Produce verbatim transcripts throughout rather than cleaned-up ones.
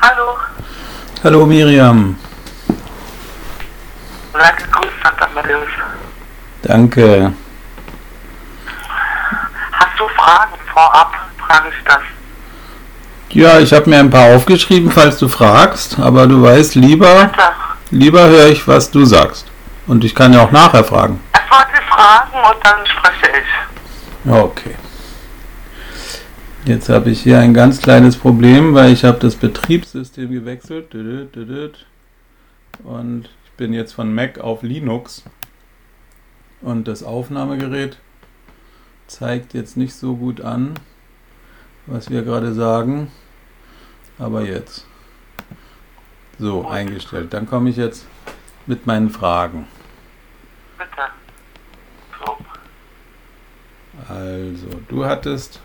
Hallo. Hallo Miriam. Sei gegrüßt, sagt Amadeus. Danke. Hast du Fragen vorab? Frage ich das. Ja, ich habe mir ein paar aufgeschrieben, falls du fragst, aber du weißt, lieber, Bitte. lieber höre ich, was du sagst. Und ich kann ja auch nachher fragen. Erstmal die Fragen und dann spreche ich. Okay. Jetzt habe ich hier ein ganz kleines Problem, weil ich habe das Betriebssystem gewechselt. Und ich bin jetzt von Mac auf Linux. Und das Aufnahmegerät zeigt jetzt nicht so gut an, was wir gerade sagen. Aber jetzt. So, eingestellt. Dann komme ich jetzt mit meinen Fragen. Bitte. So. Also, du hattest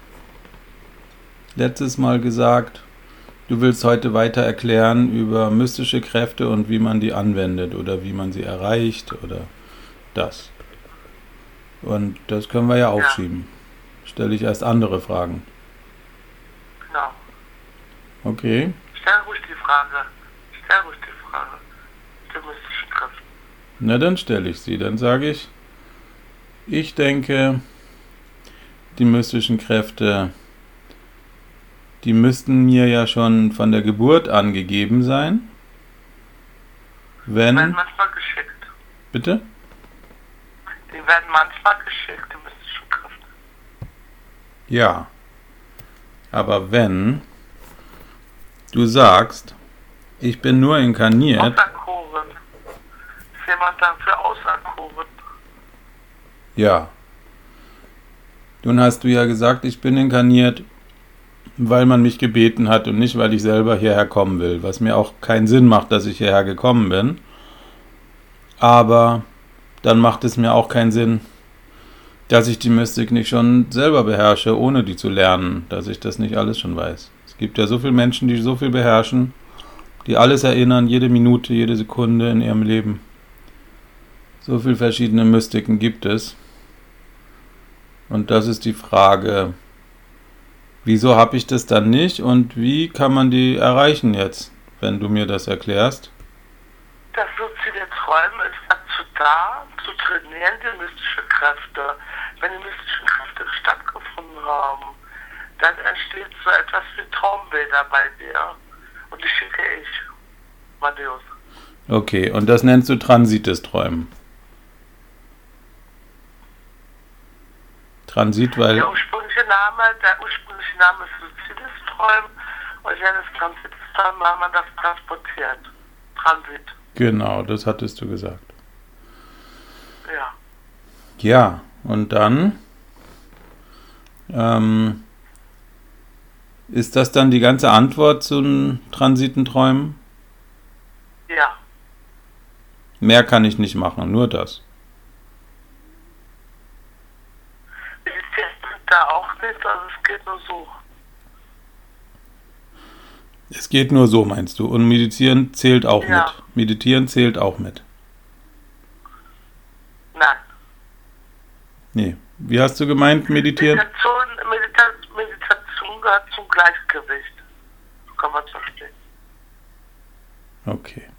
letztes Mal gesagt, du willst heute weiter erklären über mystische Kräfte und wie man die anwendet oder wie man sie erreicht oder das. Und das können wir ja aufschieben. Stelle ich erst andere Fragen. Genau. Okay. Stell ruhig die Frage. Stell ruhig die Frage. Die mystischen Kräfte. Na, dann stelle ich sie. Dann sage ich, ich denke, die mystischen Kräfte, die müssten mir ja schon von der Geburt an gegeben sein. Wenn... Die werden manchmal geschickt. Bitte? Die werden manchmal geschickt, die mystischen Kräfte. Ja. Aber wenn du sagst, ich bin nur inkarniert... Auserkoren. Ist jemand dafür auserkoren? Ja. Nun hast du ja gesagt, ich bin inkarniert, weil man mich gebeten hat und nicht, weil ich selber hierher kommen will. Was mir auch keinen Sinn macht, dass ich hierher gekommen bin. Aber dann macht es mir auch keinen Sinn, dass ich die Mystik nicht schon selber beherrsche, ohne die zu lernen, dass ich das nicht alles schon weiß. Es gibt ja so viele Menschen, die so viel beherrschen, die alles erinnern, jede Minute, jede Sekunde in ihrem Leben. So viele verschiedene Mystiken gibt es. Und das ist die Frage, wieso habe ich das dann nicht und wie kann man die erreichen jetzt, wenn du mir das erklärst? Das luzide Träumen ist dazu da, zu trainieren die mystischen Kräfte. Wenn die mystischen Kräfte stattgefunden haben, dann entsteht so etwas wie Traumbilder bei dir. Und die schicke ich, Amadeus. Okay, und das nennst du transites Träumen. Transit, weil... Der ursprüngliche Name, der ursprüngliche Name ist luzides Träumen und jenes transites Träumen haben wir das transportiert. Transit. Genau, das hattest du gesagt. Ja. Ja, und dann ähm, ist das dann die ganze Antwort zu den transiten Träumen? Ja. Mehr kann ich nicht machen, nur das. Da auch nicht, also es geht nur so. Es geht nur so, meinst du? Und Meditieren zählt auch Ja. mit. Meditieren zählt auch mit. Nein. Nee. Wie hast du gemeint, meditieren? Meditation, Medita- Meditation gehört zum Gleichgewicht. So kann man es verstehen. Okay.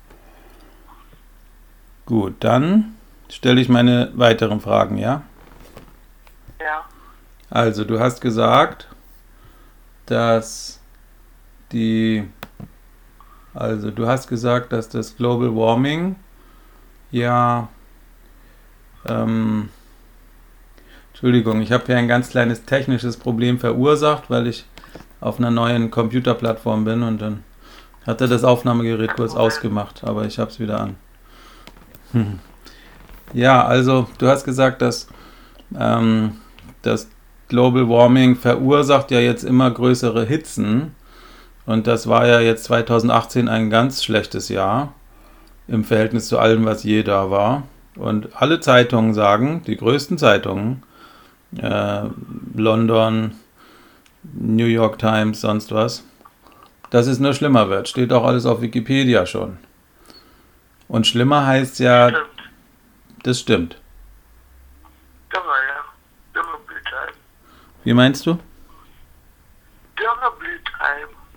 Gut, dann stelle ich meine weiteren Fragen, ja? Ja. Also, du hast gesagt, dass die, also du hast gesagt, dass das Global Warming ja, ähm, Entschuldigung, ich habe hier ein ganz kleines technisches Problem verursacht, weil ich auf einer neuen Computerplattform bin und dann hat er das Aufnahmegerät kurz ausgemacht, aber ich habe es wieder an. Hm. Ja, also du hast gesagt, dass ähm, das Global Warming verursacht ja jetzt immer größere Hitzen und das war ja jetzt zweitausendachtzehn ein ganz schlechtes Jahr im Verhältnis zu allem, was je da war. Und alle Zeitungen sagen, die größten Zeitungen, äh, London, New York Times, sonst was, dass es nur schlimmer wird. Steht auch alles auf Wikipedia schon. Und schlimmer heißt ja, Stimmt. das stimmt. Dürre, ja. Dürreblütheim. Wie meinst du? Dürreblütheim.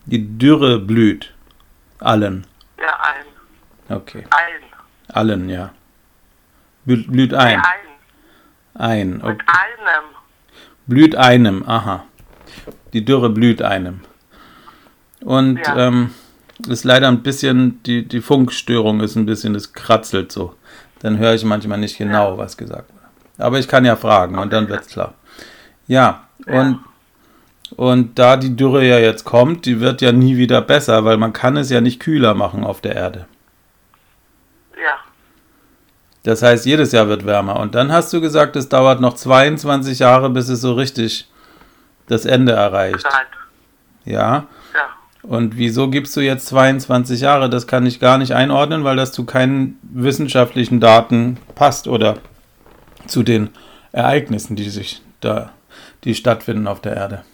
Die Dürre blüht. Allen. Ja, ein. Okay. Ein. Allen, ja. Blüht, blüht ein. Nee, ein. Ein. Okay. Mit einem. Blüht einem, aha. Die Dürre blüht einem. Und Ja. ähm, ist leider ein bisschen, die, die Funkstörung ist ein bisschen, das kratzelt so. Dann höre ich manchmal nicht genau, Ja. was gesagt wird. Aber ich kann ja fragen und dann wird's klar. Ja, und, und da die Dürre ja jetzt kommt, die wird ja nie wieder besser, weil man kann es ja nicht kühler machen auf der Erde. Ja. Das heißt, jedes Jahr wird wärmer. Und dann hast du gesagt, es dauert noch zweiundzwanzig Jahre, bis es so richtig das Ende erreicht. Nein. Ja. Ja. Und wieso gibst du jetzt zweiundzwanzig Jahre? Das kann ich gar nicht einordnen, weil das zu keinen wissenschaftlichen Daten passt oder zu den Ereignissen, die sich da, die stattfinden auf der Erde.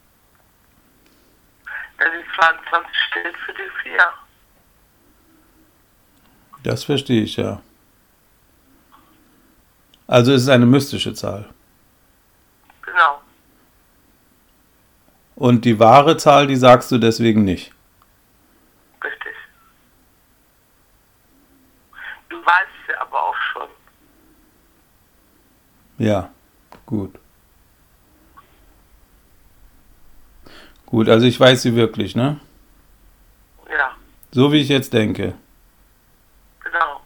Denn die zweiundzwanzig steht für die vier. Das verstehe ich, ja. Also es ist eine mystische Zahl. Genau. Und die wahre Zahl, die sagst du deswegen nicht. Richtig. Du weißt sie aber auch schon. Ja, gut. Gut, also ich weiß sie wirklich, ne? Ja. So wie ich jetzt denke. Genau.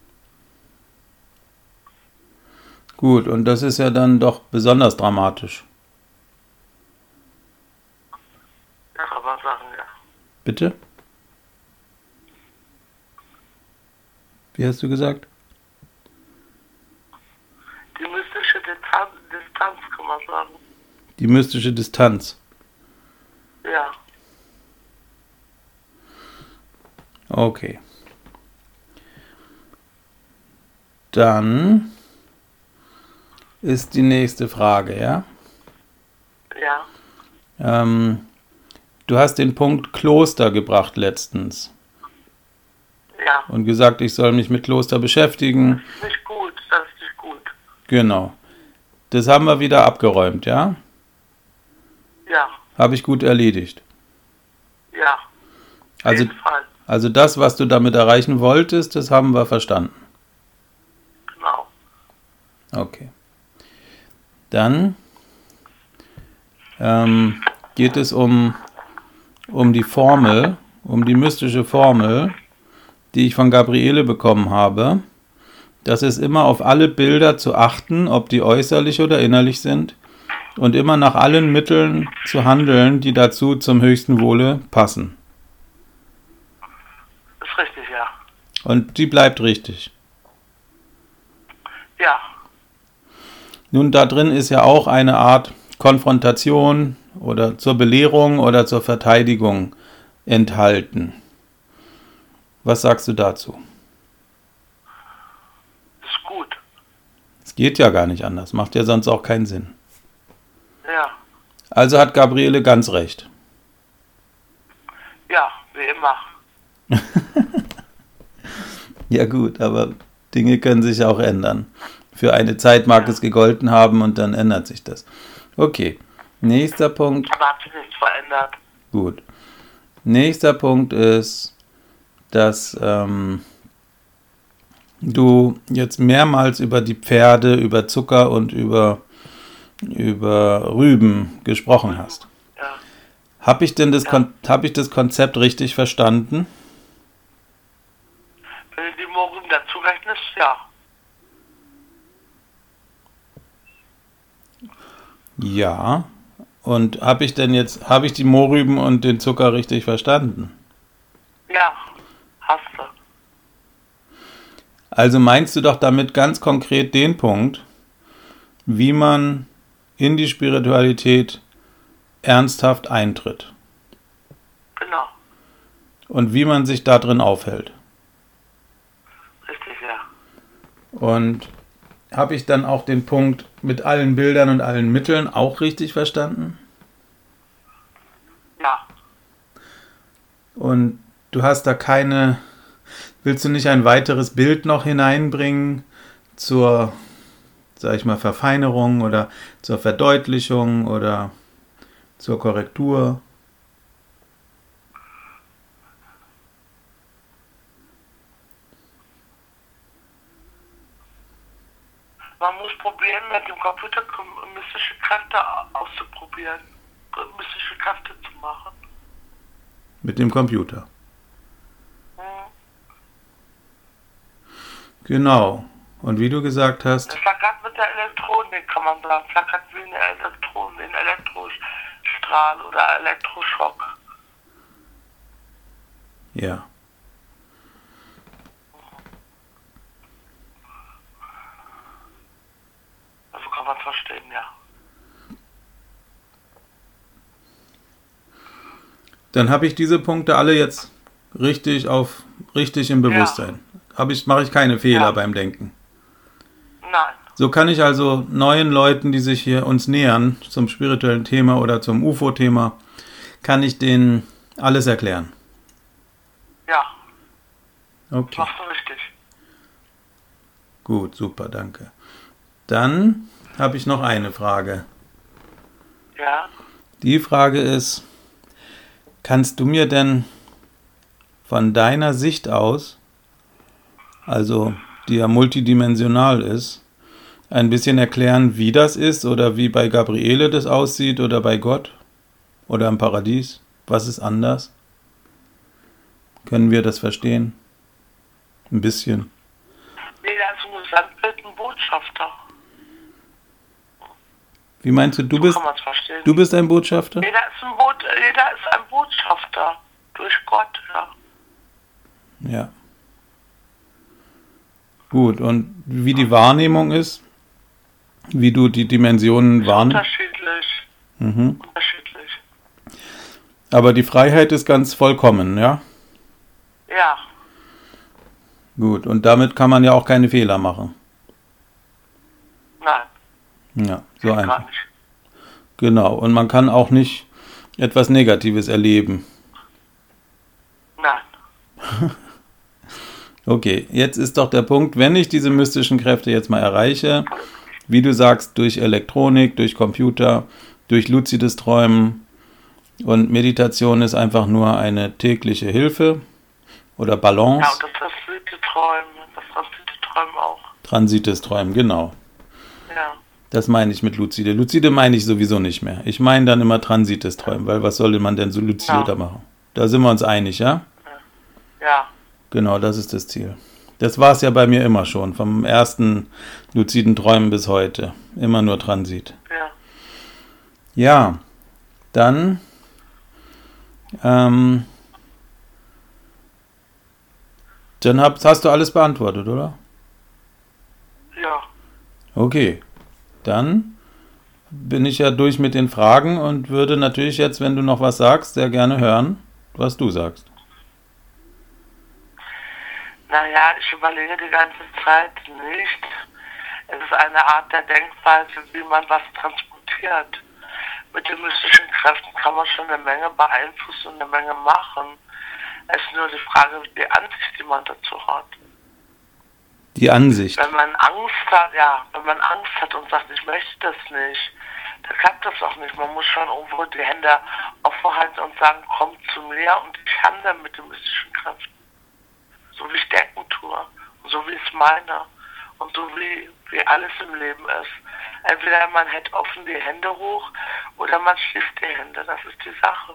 Gut, und das ist ja dann doch besonders dramatisch. Ja, kann man sagen, ja. Bitte? Wie hast du gesagt? Die mystische Distanz, Distanz kann man sagen. Die mystische Distanz. Ja. Okay. Dann ist die nächste Frage, ja? Ja. Ähm, du hast den Punkt Kloster gebracht letztens Ja. und gesagt, ich soll mich mit Kloster beschäftigen. Das ist nicht gut. Das ist nicht gut. Genau. Das haben wir wieder abgeräumt, ja? Ja. Habe ich gut erledigt. Ja. Auf Also, jeden Fall. also das, was du damit erreichen wolltest, das haben wir verstanden. Genau. Okay. Dann ähm, geht es um, um die Formel, um die mystische Formel, die ich von Gabriele bekommen habe. Das ist immer auf alle Bilder zu achten, ob die äußerlich oder innerlich sind, und immer nach allen Mitteln zu handeln, die dazu zum höchsten Wohle passen. Ist richtig, ja. Und die bleibt richtig. Ja. Nun, da drin ist ja auch eine Art Konfrontation oder zur Belehrung oder zur Verteidigung enthalten. Was sagst du dazu? Ist gut. Es geht ja gar nicht anders, macht ja sonst auch keinen Sinn. Ja. Also hat Gabriele ganz recht. Ja, wie immer. Ja gut, aber Dinge können sich auch ändern. Für eine Zeit mag es gegolten haben und dann ändert sich das. Okay, nächster Punkt. Aber hat sich nichts verändert. Gut. Nächster Punkt ist, dass ähm, du jetzt mehrmals über die Pferde, über Zucker und über, über Rüben gesprochen hast. Ja. Habe ich denn das, Ja. Kon- hab ich das Konzept richtig verstanden? Wenn du die Morgen dazu rechnest, ja. Ja. Und habe ich denn jetzt, habe ich die Mohrrüben und den Zucker richtig verstanden? Ja. Hast du. Also meinst du doch damit ganz konkret den Punkt, wie man in die Spiritualität ernsthaft eintritt Genau. und wie man sich da drin aufhält. Richtig, ja. Und habe ich dann auch den Punkt mit allen Bildern und allen Mitteln auch richtig verstanden? Ja. Und du hast da keine, willst du nicht ein weiteres Bild noch hineinbringen zur, sag ich mal, Verfeinerung oder zur Verdeutlichung oder zur Korrektur? mit dem Computer mystische Kräfte auszuprobieren, mystische Kräfte zu machen. Mit dem Computer. Hm. Genau. Und wie du gesagt hast... Das flackert mit der Elektronik, kann man sagen. Flackert wie eine Elektron, wie ein Elektrostrahl oder Elektroschock. Ja. Also kann man verstehen, ja. Dann habe ich diese Punkte alle jetzt richtig auf richtig im Bewusstsein. Ja. Habe ich, mache ich keine Fehler ja. beim Denken. Nein. So kann ich also neuen Leuten, die sich hier uns nähern, zum spirituellen Thema oder zum U F O-Thema, kann ich denen alles erklären. Ja. Okay. Machst du richtig. Gut, super, danke. Dann habe ich noch eine Frage. Ja. Die Frage ist, kannst du mir denn von deiner Sicht aus, also die ja multidimensional ist, ein bisschen erklären, wie das ist oder wie bei Gabriele das aussieht oder bei Gott oder im Paradies? Was ist anders? Können wir das verstehen? Ein bisschen. Jeder ist ein Gesamtbild, ein Botschafter. Wie meinst du, du so bist kann man's verstehen. du bist ein Botschafter? Jeder ist ein, Boot, jeder ist ein Botschafter. Durch Gott, ja. Ja. Gut, und wie die Wahrnehmung ist? Wie du die Dimensionen wahrnimmst? Unterschiedlich. Mhm. Unterschiedlich. Aber die Freiheit ist ganz vollkommen, ja? Ja. Gut, und damit kann man ja auch keine Fehler machen. Nein. Ja, so einfach. Gar nicht. Genau, und man kann auch nicht etwas Negatives erleben. Nein. Okay, jetzt ist doch der Punkt, wenn ich diese mystischen Kräfte jetzt mal erreiche, wie du sagst, durch Elektronik, durch Computer, durch luzides Träumen, und Meditation ist einfach nur eine tägliche Hilfe oder Balance. Ja, und das transite Träumen, das transite Träumen auch. Transites Träumen, genau. Ja. Das meine ich mit Luzide. Luzide meine ich sowieso nicht mehr. Ich meine dann immer transites Träumen, weil was sollte man denn so luzide Ja. da machen? Da sind wir uns einig, ja? Ja. Genau, das ist das Ziel. Das war es ja bei mir immer schon, vom ersten luziden Träumen bis heute. Immer nur Transit. Ja. Ja, dann ähm, dann hab, hast du alles beantwortet, oder? Ja. Okay, dann bin ich ja durch mit den Fragen und würde natürlich jetzt, wenn du noch was sagst, sehr gerne hören, was du sagst. Naja, ich überlege die ganze Zeit nicht. Es ist eine Art der Denkweise, wie man was transportiert. Mit den mystischen Kräften kann man schon eine Menge beeinflussen und eine Menge machen. Es ist nur die Frage, die Ansicht, die man dazu hat. Die Ansicht. Wenn man Angst hat, ja, wenn man Angst hat und sagt, ich möchte das nicht, dann klappt das auch nicht. Man muss schon irgendwo die Hände aufhalten und sagen, komm zu mir und ich handle mit den mystischen Kräften. So wie ich denken tue und so wie ich es meine und so wie, wie alles im Leben ist. Entweder man hält offen die Hände hoch oder man schließt die Hände. Das ist die Sache.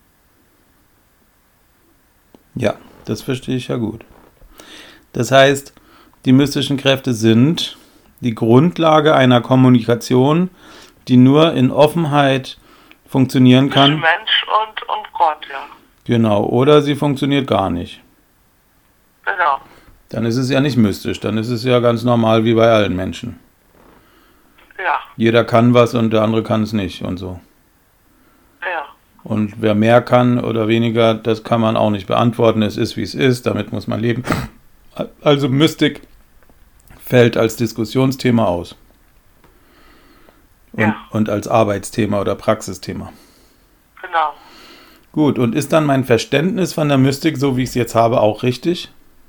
Ja, das verstehe ich ja gut. Das heißt, die mystischen Kräfte sind die Grundlage einer Kommunikation, die nur in Offenheit funktionieren kann. Zwischen Mensch und, und Gott, ja. Genau, oder sie funktioniert gar nicht. Genau. Dann ist es ja nicht mystisch, dann ist es ja ganz normal wie bei allen Menschen. Ja. Jeder kann was und der andere kann es nicht und so. Ja. Und wer mehr kann oder weniger, das kann man auch nicht beantworten. Es ist, wie es ist, damit muss man leben. Also Mystik fällt als Diskussionsthema aus. Und, Ja. und als Arbeitsthema oder Praxisthema. Genau. Gut, und ist dann mein Verständnis von der Mystik, so wie ich es jetzt habe, auch richtig?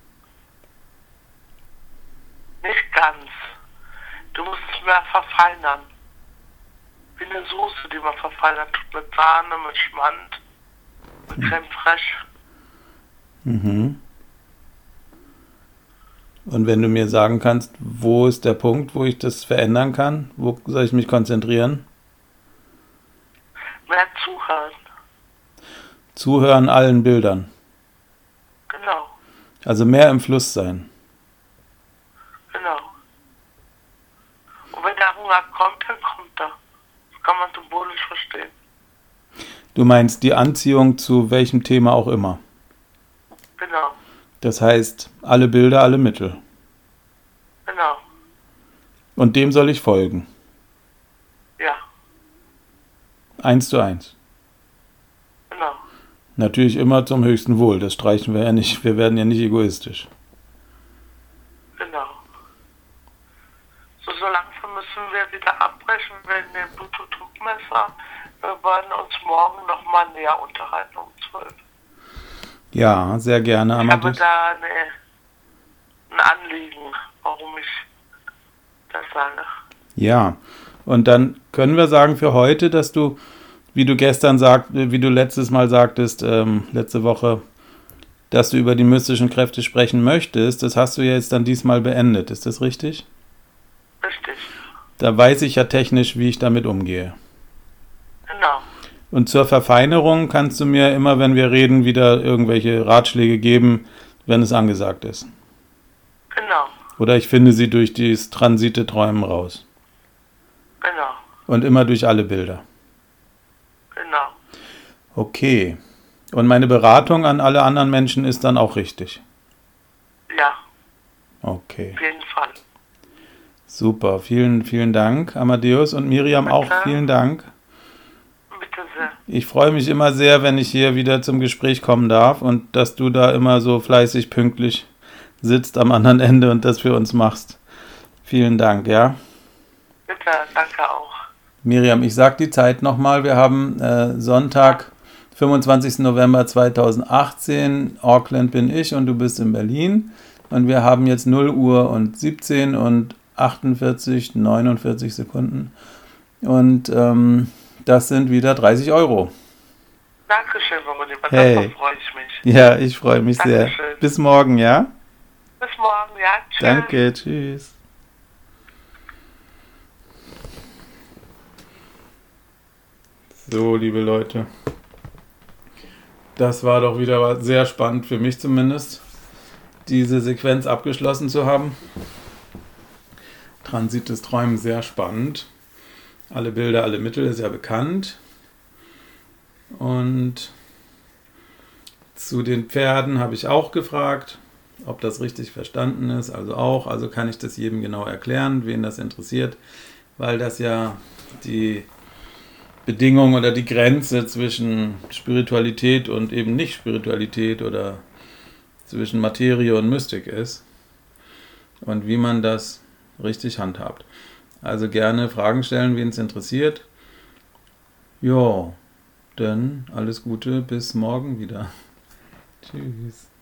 Nicht ganz. Du musst es mehr verfeinern. Wie eine Soße, die man verfeinert tut mit Sahne, mit Schmand, mit Creme fraiche. Mhm. Und wenn du mir sagen kannst, wo ist der Punkt, wo ich das verändern kann? Wo soll ich mich konzentrieren? Mehr zuhören. Zuhören allen Bildern. Genau, Also mehr im Fluss sein. genau. Und wenn der Hunger kommt, dann kommt er. Das kann man symbolisch verstehen. Du meinst die Anziehung zu welchem Thema auch immer. Genau, Das heißt, alle Bilder, alle Mittel. genau. Und dem soll ich folgen. Ja, Eins zu eins. genau. Natürlich immer zum höchsten Wohl. Das streichen wir ja nicht. Wir werden ja nicht egoistisch. Genau. So, so langsam müssen wir wieder abbrechen wegen dem Bluetooth-Druckmesser. Wir wollen uns morgen nochmal näher unterhalten um zwölf. Ja, sehr gerne, Ich habe Amadeus. da eine, ein Anliegen, warum ich das sage. Ja, und dann können wir sagen für heute, dass du, wie du gestern sagt, wie du letztes Mal sagtest, ähm, letzte Woche, dass du über die mystischen Kräfte sprechen möchtest, das hast du ja jetzt dann diesmal beendet. Ist das richtig? Richtig. Da weiß ich ja technisch, wie ich damit umgehe. Genau. Und zur Verfeinerung kannst du mir immer, wenn wir reden, wieder irgendwelche Ratschläge geben, wenn es angesagt ist. Genau. Oder ich finde sie durch dieses Transite Träumen raus. Genau. Und immer durch alle Bilder. Genau. Okay. Und meine Beratung an alle anderen Menschen ist dann auch richtig. Ja, Okay. auf jeden Fall. Super. Vielen, vielen Dank, Amadeus. Und Miriam auch Bitte. vielen Dank. Bitte sehr. Ich freue mich immer sehr, wenn ich hier wieder zum Gespräch kommen darf und dass du da immer so fleißig, pünktlich sitzt am anderen Ende und das für uns machst. Vielen Dank, ja. Bitte, danke auch. Miriam, ich sag die Zeit nochmal. Wir haben äh, Sonntag, fünfundzwanzigsten November zweitausendachtzehn. Auckland bin ich und du bist in Berlin. Und wir haben jetzt null Uhr und siebzehn und achtundvierzig, neunundvierzig Sekunden. Und ähm, das sind wieder dreißig Euro. Dankeschön, Veronika. Hey. Hey. Da freue ich mich. Ja, ich freue mich sehr. Dankeschön. Bis morgen, ja? Bis morgen, ja. Tschüss. Danke, tschüss. So, liebe Leute. Das war doch wieder sehr spannend für mich zumindest, diese Sequenz abgeschlossen zu haben. Transit des Träumen sehr spannend. Alle Bilder, alle Mittel ist ja bekannt. Und zu den Pferden habe ich auch gefragt, ob das richtig verstanden ist. Also auch, also kann ich das jedem genau erklären, wen das interessiert, weil das ja die Bedingung oder die Grenze zwischen Spiritualität und eben nicht Spiritualität oder zwischen Materie und Mystik ist und wie man das richtig handhabt. Also gerne Fragen stellen, wen es interessiert. Ja, dann alles Gute, bis morgen wieder. Tschüss.